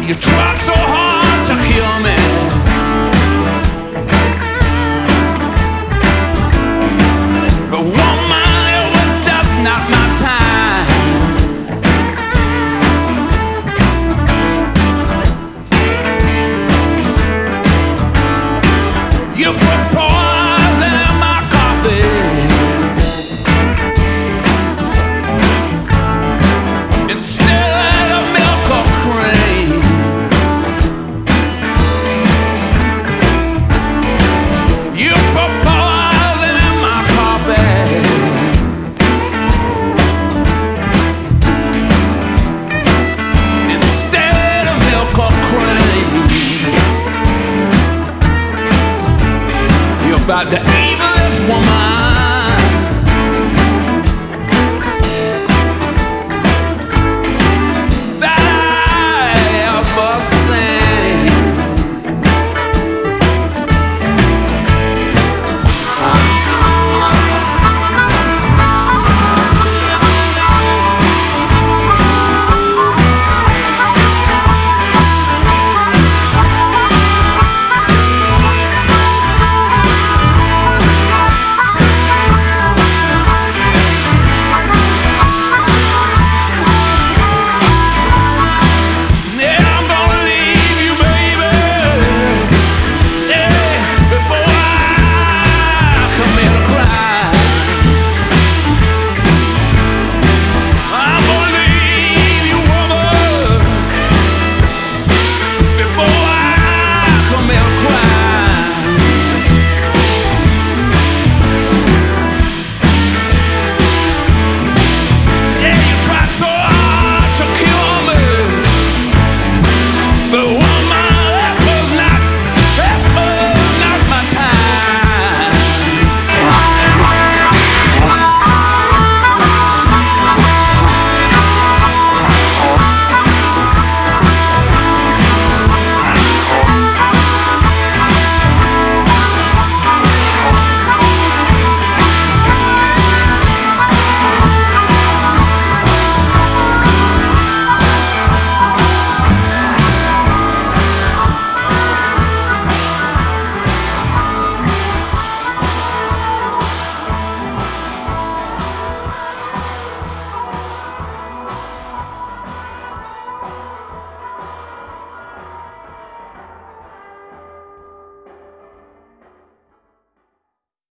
You tried so hard to kill me. But woman, it was just not my time. You put poison in my coffee. Instead of milk or cream. You put poison in my coffee. Instead of milk or cream. You're about the evilest woman